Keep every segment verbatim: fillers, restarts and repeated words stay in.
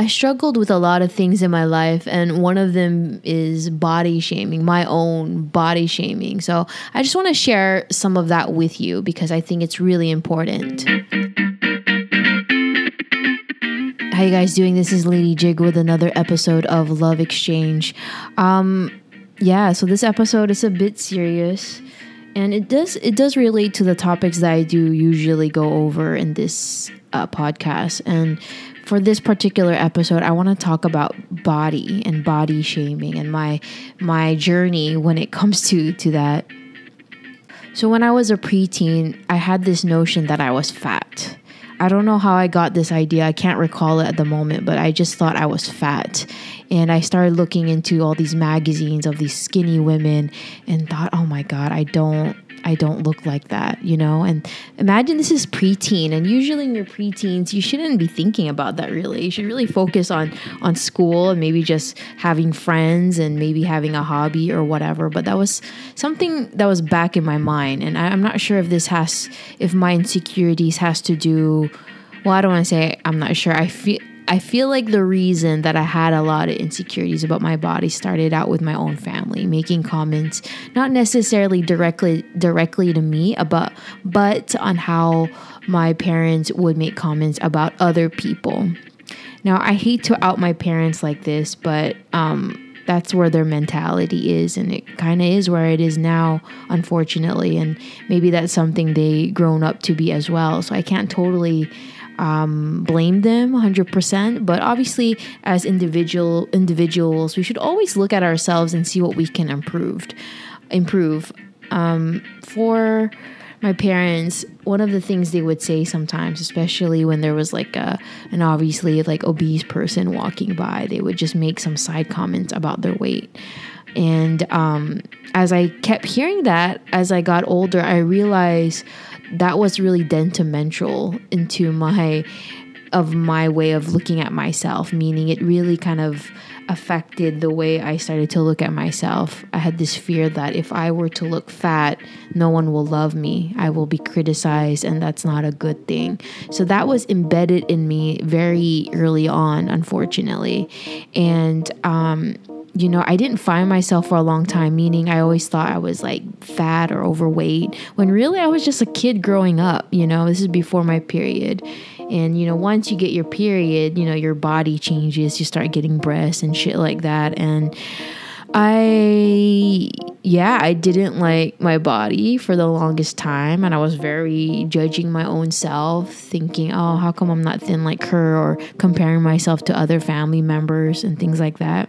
I struggled with a lot of things in my life, and one of them is body shaming, my own body shaming. So I just want to share some of that with you because I think it's really important. How you guys doing? This is Lady Jig with another episode of Love Exchange. Um, yeah, so this episode is a bit serious, and it does it does relate to the topics that I do usually go over in this uh, podcast. And for this particular episode, I want to talk about body and body shaming and my my journey when it comes to to that. So when I was a preteen, I had this notion that I was fat. I don't know how I got this idea. I can't recall it at the moment, but I just thought I was fat. And I started looking into all these magazines of these skinny women and thought, oh my God, I don't, I don't look like that, you know? And imagine this is preteen, and usually in your preteens, you shouldn't be thinking about that really. You should really focus on, on school and maybe just having friends and maybe having a hobby or whatever. But that was something that was back in my mind. And I, I'm not sure if this has, if my insecurities has to do, well, I don't want to say I'm not sure. I feel, I feel like the reason that I had a lot of insecurities about my body started out with my own family, making comments, not necessarily directly directly to me, about, but on how my parents would make comments about other people. Now, I hate to out my parents like this, but um, that's where their mentality is, and it kind of is where it is now, unfortunately, and maybe that's something they grown up to be as well. So I can't totally um, blame them one hundred percent, but obviously as individual individuals, we should always look at ourselves and see what we can improve. Improve. Um, for my parents, one of the things they would say sometimes, especially when there was like a, an obviously like obese person walking by, they would just make some side comments about their weight. And um, as I kept hearing that, as I got older, I realized that was really detrimental into my of my way of looking at myself, meaning it really kind of affected the way I started to look at myself. I had this fear that if I were to look fat, no one will love me. I will be criticized, and that's not a good thing. So that was embedded in me very early on, unfortunately. And um you know, I didn't find myself for a long time, meaning I always thought I was like fat or overweight, when really I was just a kid growing up. You know, this is before my period. And, you know, once you get your period, you know, your body changes, you start getting breasts and shit like that. And I, yeah, I didn't like my body for the longest time. And I was very judging my own self, thinking, oh, how come I'm not thin like her, or comparing myself to other family members and things like that.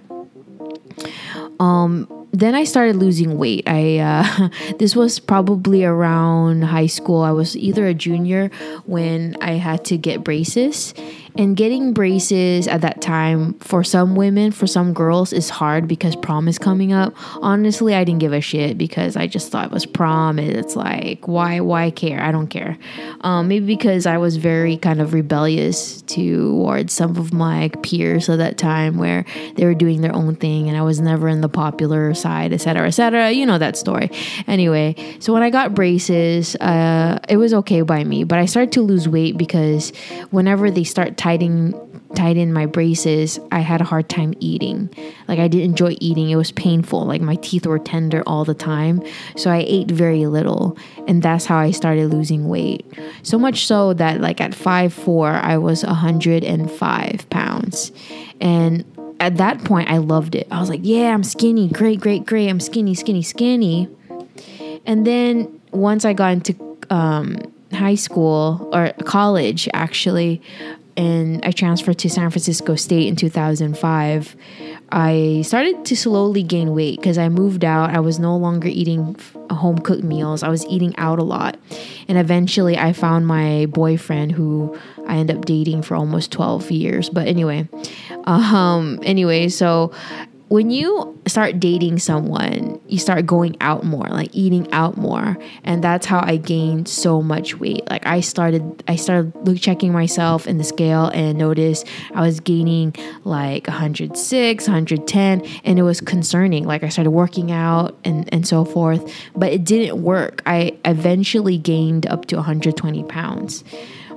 Um, then I started losing weight. I, uh, this was probably around high school. I was either a junior when I had to get braces. And getting braces at that time, for some women, for some girls, is hard because prom is coming up. Honestly, I didn't give a shit because I just thought it was prom. And it's like, why, why care? I don't care. Um, maybe because I was very kind of rebellious towards some of my peers at that time, where they were doing their own thing and I was never in the popular side, et cetera, et cetera. You know that story. Anyway, so when I got braces, uh, it was okay by me, but I started to lose weight because whenever they start tightening tighten my braces, I had a hard time eating. Like, I didn't enjoy eating. It was painful. Like, my teeth were tender all the time. So I ate very little. And that's how I started losing weight. So much so that, like, at five foot four, I was one hundred five pounds. And at that point, I loved it. I was like, yeah, I'm skinny. Great, great, great. I'm skinny, skinny, skinny. And then once I got into um, high school, or college, actually, and I transferred to San Francisco State in two thousand five, I started to slowly gain weight because I moved out. I was no longer eating home cooked meals. I was eating out a lot. And eventually I found my boyfriend, who I ended up dating for almost twelve years. But anyway, um, anyway, so when you start dating someone, you start going out more, like eating out more. And that's how I gained so much weight. Like I started, I started look, checking myself in the scale and noticed I was gaining like one hundred six, one hundred ten. And it was concerning. Like I started working out and, and so forth, but it didn't work. I eventually gained up to one hundred twenty pounds.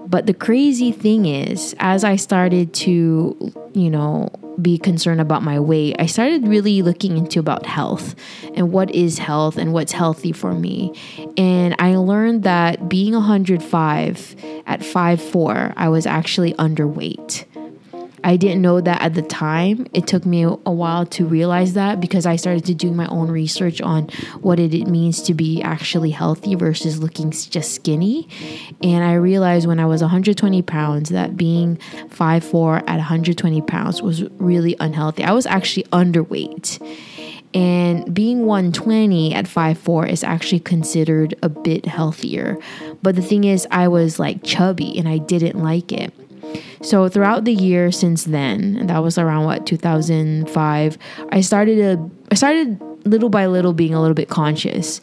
But the crazy thing is, as I started to, you know, be concerned about my weight, I started really looking into about health and what is health and what's healthy for me. And I learned that being one hundred five at five foot four, I was actually underweight. I didn't know that at the time. It took me a while to realize that because I started to do my own research on what it means to be actually healthy versus looking just skinny. And I realized when I was one hundred twenty pounds that being five foot four at one hundred twenty pounds was really unhealthy. I was actually underweight. And being one hundred twenty at five foot four is actually considered a bit healthier. But the thing is, I was like chubby and I didn't like it. So throughout the year since then, and that was around what, two thousand five, I started to, I started little by little being a little bit conscious.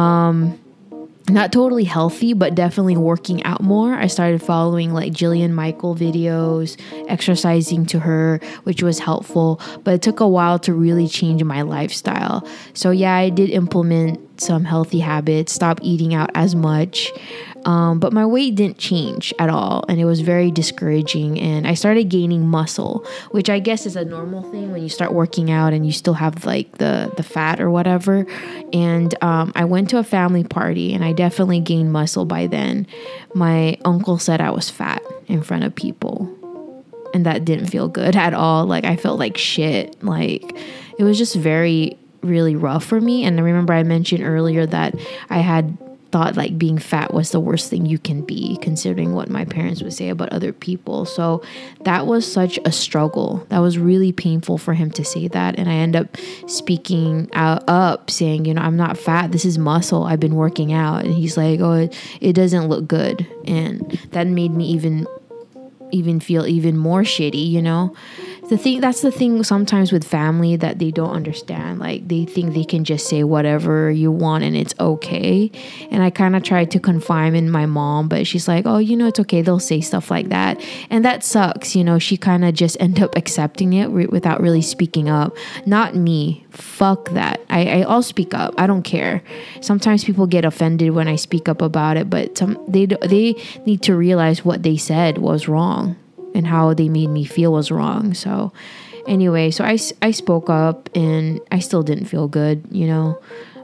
Um, not totally healthy, but definitely working out more. I started following like Jillian Michael videos, exercising to her, which was helpful, but it took a while to really change my lifestyle. So yeah, I did implement some healthy habits, stop eating out as much. Um, but my weight didn't change at all, and it was very discouraging. And I started gaining muscle, which I guess is a normal thing when you start working out and you still have like the the fat or whatever. And um, I went to a family party, and I definitely gained muscle by then. My uncle said I was fat in front of people, and that didn't feel good at all. Like I felt like shit. Like it was just very, really rough for me. And I remember I mentioned earlier that I had thought like being fat was the worst thing you can be, considering what my parents would say about other people. So that was such a struggle. That was really painful for him to say that. And I end up speaking out up saying, you know, I'm not fat. This is muscle. I've been working out. And he's like, oh, it, it doesn't look good. And that made me even even feel even more shitty, you know. The thing that's the thing sometimes with family that they don't understand. Like they think they can just say whatever you want and it's okay. And I kind of tried to confide in my mom, but she's like, oh, you know, it's okay. They'll say stuff like that. And that sucks. You know, she kind of just ended up accepting it re- without really speaking up. Not me. Fuck that. I, I, I'll speak up. I don't care. Sometimes people get offended when I speak up about it, but some, they, they need to realize what they said was wrong and how they made me feel was wrong. So anyway, so I, I spoke up and I still didn't feel good, you know.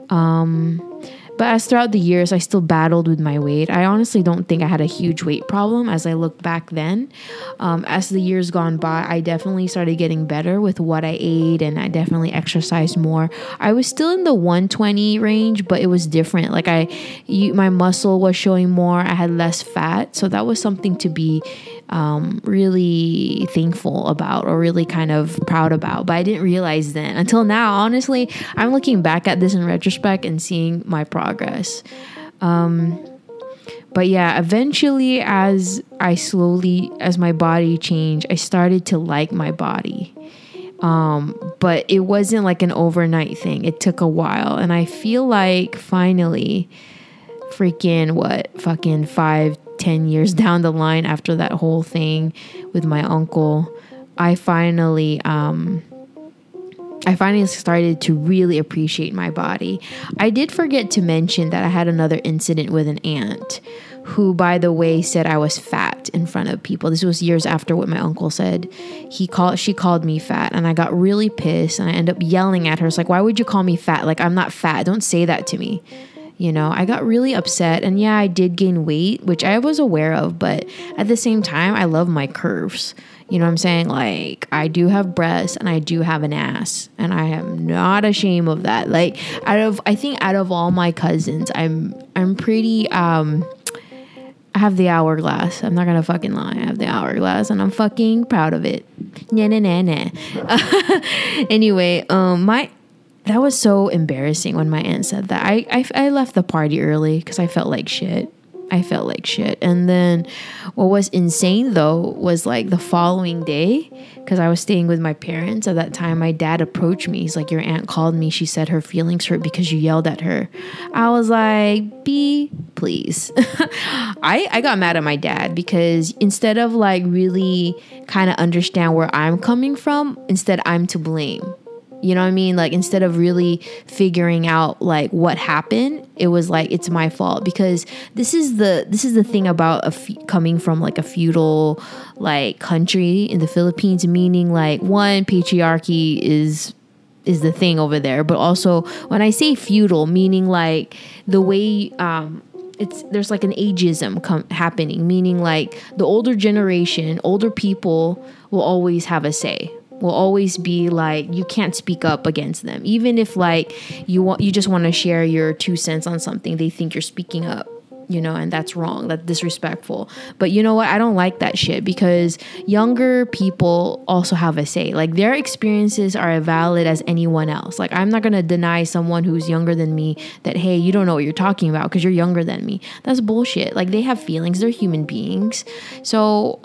Um, but as throughout the years, I still battled with my weight. I honestly don't think I had a huge weight problem as I look back then. Um, as the years gone by, I definitely started getting better with what I ate, and I definitely exercised more. I was still in the one twenty range, but it was different. Like I, you, my muscle was showing more. I had less fat. So that was something to be um, really thankful about or really kind of proud about. But I didn't realize then until now. Honestly, I'm looking back at this in retrospect and seeing my progress. Um, but yeah, eventually as I slowly, as my body changed, I started to like my body. Um, but it wasn't like an overnight thing. It took a while. And I feel like finally, freaking what, fucking five, ten years down the line after that whole thing with my uncle, I finally, um, I finally started to really appreciate my body. I did forget to mention that I had another incident with an aunt who, by the way, said I was fat in front of people. This was years after what my uncle said. He called, she called me fat, and I got really pissed, and I ended up yelling at her. It's like, why would you call me fat? Like, I'm not fat. Don't say that to me. You know, I got really upset, and yeah, I did gain weight, which I was aware of, but at the same time, I love my curves. You know what I'm saying? Like, I do have breasts and I do have an ass, and I am not ashamed of that. Like, out of, I think out of all my cousins, I'm, I'm pretty, um, I have the hourglass. I'm not gonna fucking lie. I have the hourglass, and I'm fucking proud of it. Nah, nah, nah, nah. Anyway, um, my, that was so embarrassing when my aunt said that. I, I, I left the party early because I felt like shit. I felt like shit. And then what was insane though was like the following day, because I was staying with my parents at that time, my dad approached me. He's like, your aunt called me. She said her feelings hurt because you yelled at her. I was like, B, please. I, I got mad at my dad because instead of like really kind of understand where I'm coming from, instead I'm to blame. You know what I mean? Like, instead of really figuring out like what happened, it was like, it's my fault. Because this is the this is the thing about a f- coming from like a feudal like country in the Philippines, meaning like, one, patriarchy is is the thing over there, but also when I say feudal, meaning like the way um it's there's like an ageism com- happening, meaning like the older generation, older people will always have a say, will always be like, you can't speak up against them, even if like you want you just want to share your two cents on something. They think you're speaking up, you know, and that's wrong, that's disrespectful. But you know what, I don't like that shit, because younger people also have a say. Like, their experiences are as valid as anyone else. Like, I'm not going to deny someone who's younger than me that, hey, you don't know what you're talking about because you're younger than me. That's bullshit. Like, they have feelings, they're human beings. So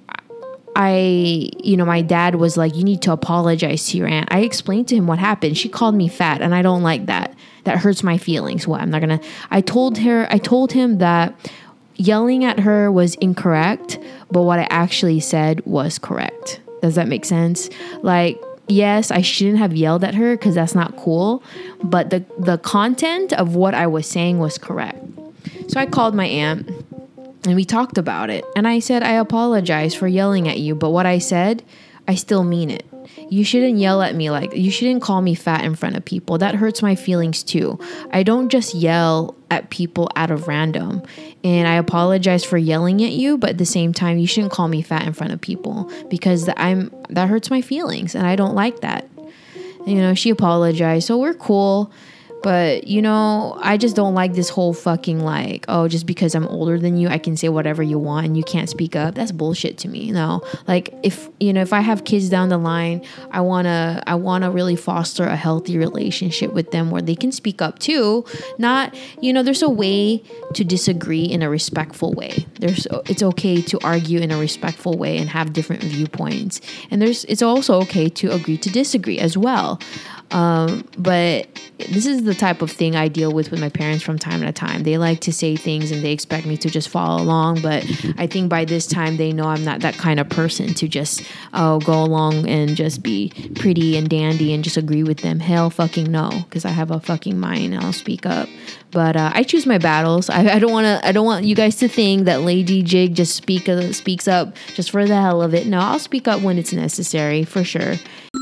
I, you know, my dad was like, you need to apologize to your aunt. I explained to him what happened. She called me fat, and I don't like that. That hurts my feelings. What? I'm not gonna, I told her, I told him that yelling at her was incorrect, but what I actually said was correct. Does that make sense? Like, yes, I shouldn't have yelled at her because that's not cool, but the, the content of what I was saying was correct. So I called my aunt, and we talked about it. And I said, I apologize for yelling at you, but what I said, I still mean it. You shouldn't yell at me like, you shouldn't call me fat in front of people. That hurts my feelings too. I don't just yell at people out of random. And I apologize for yelling at you, but at the same time, you shouldn't call me fat in front of people, because I'm that hurts my feelings, and I don't like that. You know, she apologized, so we're cool. But, you know, I just don't like this whole fucking like, oh, just because I'm older than you, I can say whatever you want and you can't speak up. That's bullshit to me. You know, like, if, you know, if I have kids down the line, I want to, I want to really foster a healthy relationship with them where they can speak up too. Not, you know, there's a way to disagree in a respectful way. There's, it's okay to argue in a respectful way and have different viewpoints. And there's, it's also okay to agree to disagree as well. Um, but this is the type of thing I deal with with my parents from time to time. They like to say things and they expect me to just follow along. But I think by this time they know I'm not that kind of person to just oh, go along and just be pretty and dandy and just agree with them. Hell fucking no, because I have a fucking mind and I'll speak up. But uh, I choose my battles. I, I don't want to. I don't want you guys to think that Lady Jig just speak uh, speaks up just for the hell of it. No, I'll speak up when it's necessary for sure.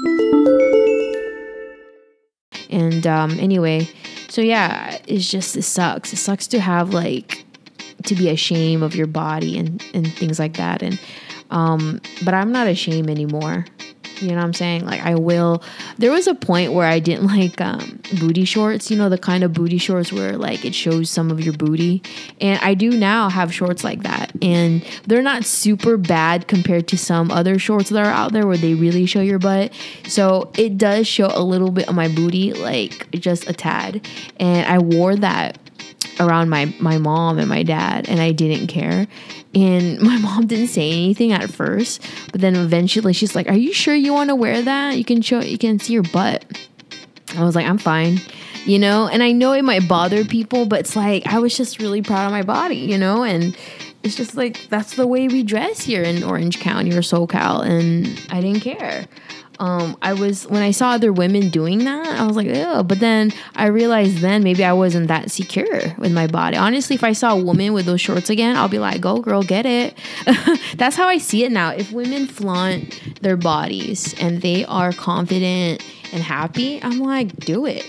And um, anyway, so yeah, it's just, it sucks. It sucks to have like, to be ashamed of your body and, and things like that. And, um, but I'm not ashamed anymore. You know what I'm saying? Like, I will, there was a point where I didn't like um, booty shorts, you know, the kind of booty shorts where like it shows some of your booty. And I do now have shorts like that. And they're not super bad compared to some other shorts that are out there where they really show your butt. So it does show a little bit of my booty, like just a tad. And I wore that around my, my mom and my dad, and I didn't care. And my mom didn't say anything at first, but then eventually she's like, are you sure you want to wear that? You can show, you can see your butt. I was like, I'm fine, you know? And I know it might bother people, but it's like, I was just really proud of my body, you know? And it's just like, that's the way we dress here in Orange County or SoCal. And I didn't care. Um, I was, when I saw other women doing that, I was like, ew. But then I realized then maybe I wasn't that secure with my body. Honestly, if I saw a woman with those shorts again, I'll be like, go girl, get it. That's how I see it now. If women flaunt their bodies and they are confident and happy, I'm like, do it.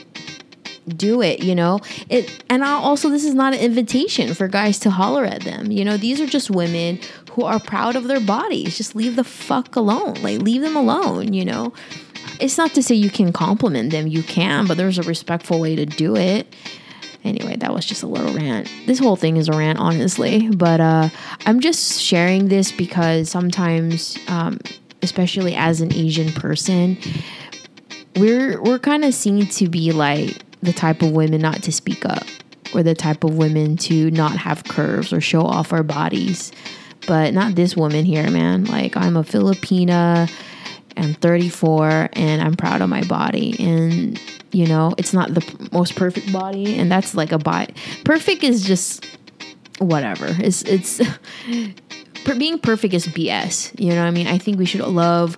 Do it, you know? It, and I'll also, this is not an invitation for guys to holler at them. You know, these are just women who are proud of their bodies. Just leave the fuck alone. Like, leave them alone, you know? It's not to say you can compliment them. You can, but there's a respectful way to do it. Anyway, that was just a little rant. This whole thing is a rant, honestly. But uh, I'm just sharing this because sometimes, um, especially as an Asian person, we're we're kind of seen to be like the type of women not to speak up, or the type of women to not have curves or show off our bodies. But not this woman here, man. Like, I'm a Filipina, I'm thirty-four, and I'm proud of my body. And, you know, it's not the p- most perfect body, and that's like a body. Perfect is just whatever. It's, it's, being perfect is B S. You know what I mean? I think we should love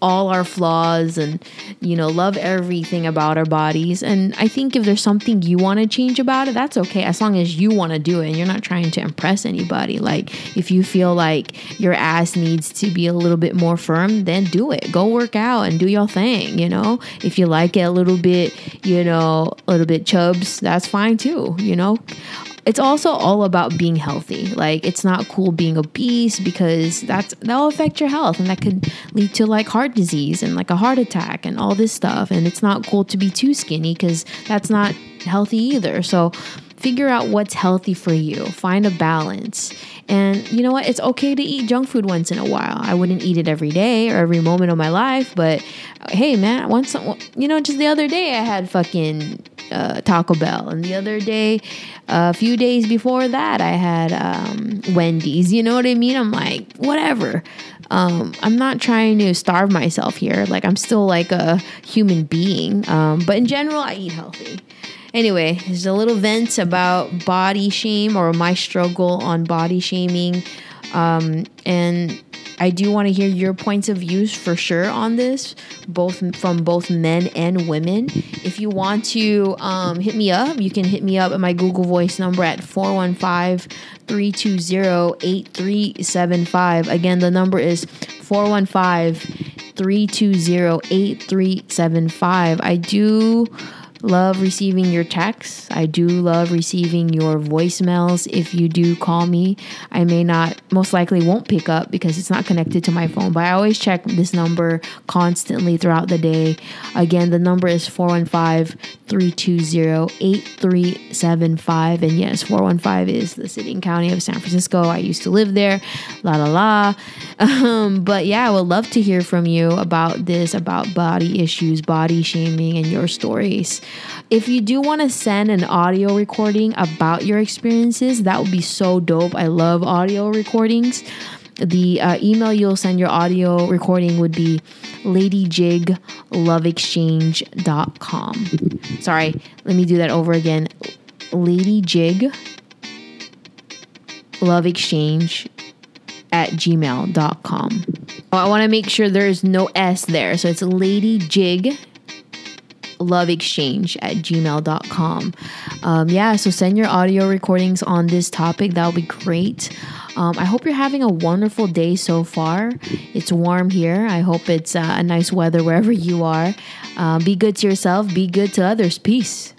all our flaws and, you know, love everything about our bodies. And I think if there's something you want to change about it, that's okay, as long as you want to do it and you're not trying to impress anybody. Like, if you feel like your ass needs to be a little bit more firm, then do it. Go work out and do your thing, you know? If you like it a little bit, you know, a little bit chubs, that's fine too, you know? It's also all about being healthy. Like, it's not cool being obese, because that's that'll affect your health, and that could lead to like heart disease and like a heart attack and all this stuff. And it's not cool to be too skinny, because that's not healthy either. So figure out what's healthy for you. Find a balance. And you know what? It's okay to eat junk food once in a while. I wouldn't eat it every day or every moment of my life, but hey, man, once, you know, just the other day I had fucking uh, Taco Bell, and the other day, a few days before that, I had um, Wendy's. You know what I mean? I'm like, whatever. Um, I'm not trying to starve myself here. Like, I'm still like a human being. Um, but in general, I eat healthy. Anyway, there's a little vent about body shame, or my struggle on body shaming. Um, and I do want to hear your points of views for sure on this, both from both men and women. If you want to um, hit me up, you can hit me up at my Google Voice number at four one five, three two zero, eight three seven five. Again, the number is four one five, three two zero, eight three seven five. I do love receiving your texts. I do love receiving your voicemails. If you do call me, I may not, most likely won't pick up because it's not connected to my phone, but I always check this number constantly throughout the day. Again, the number is four one five, three two zero, eight three seven five. And yes, four one five is the city and county of San Francisco. I used to live there. La la la. Um, but yeah, I would love to hear from you about this, about body issues, body shaming, and your stories. If you do want to send an audio recording about your experiences, that would be so dope. I love audio recordings. The uh, email you'll send your audio recording would be ladyjig love exchange dot com. Sorry, let me do that over again. ladyjig love exchange at gmail dot com. I want to make sure there's no S there. So it's ladyjig love exchange at gmail dot com. Um, yeah, so send your audio recordings on this topic. That would be great. Um, I hope you're having a wonderful day so far. It's warm here. I hope it's uh, a nice weather wherever you are. Uh, be good to yourself. Be good to others. Peace.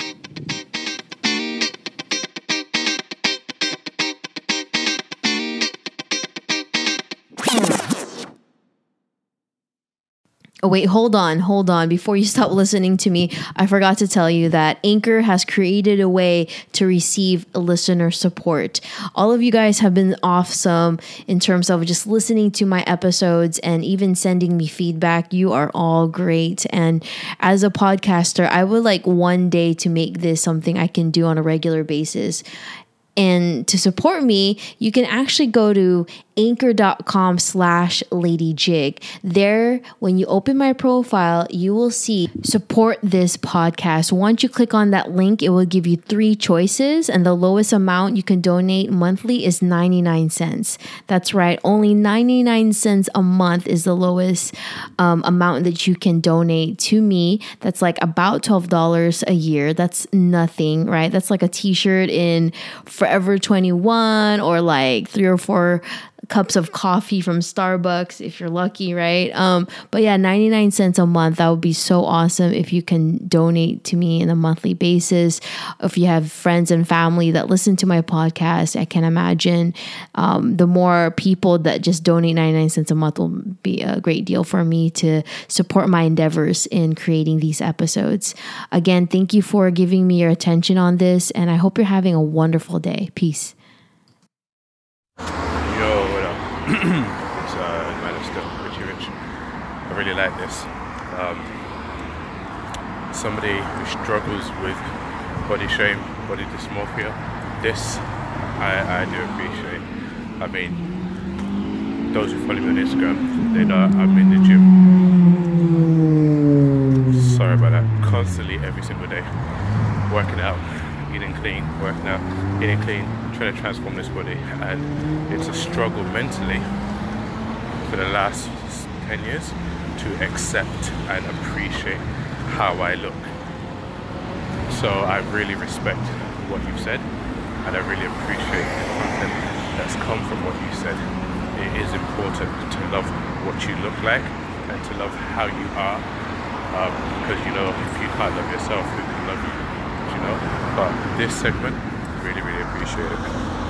Oh, wait, hold on, hold on. Before you stop listening to me, I forgot to tell you that Anchor has created a way to receive listener support. All of you guys have been awesome in terms of just listening to my episodes and even sending me feedback. You are all great. And as a podcaster, I would like one day to make this something I can do on a regular basis. And to support me, you can actually go to anchor.com slash ladyjig. There, when you open my profile, you will see support this podcast. Once you click on that link, it will give you three choices, and the lowest amount you can donate monthly is ninety-nine cents. That's right, only ninety-nine cents a month is the lowest um, amount that you can donate to me. That's like about twelve dollars a year. That's nothing, right? That's like a t-shirt in Forever twenty-one, or like three or four cups of coffee from Starbucks if you're lucky, right? Um, but yeah, ninety-nine cents a month. That would be so awesome if you can donate to me on a monthly basis. If you have friends and family that listen to my podcast, I can imagine um, the more people that just donate ninety-nine cents a month will be a great deal for me to support my endeavors in creating these episodes. Again, thank you for giving me your attention on this, and I hope you're having a wonderful day. Peace. It's uh, Manister, Richie Rich. I really like this. Um, somebody who struggles with body shame, body dysmorphia. This I, I do appreciate. I mean, those who follow me on Instagram, they know I'm in the gym. Sorry about that. Constantly, every single day, working out, eating clean, working out, eating clean, trying to transform this body, and it's a struggle mentally for the last ten years to accept and appreciate how I look. So I really respect what you've said, and I really appreciate the content that's come from what you said. It is important to love what you look like and to love how you are, um, because you know, if you can't love yourself, who can love you? You know. But this segment, really, really appreciate it.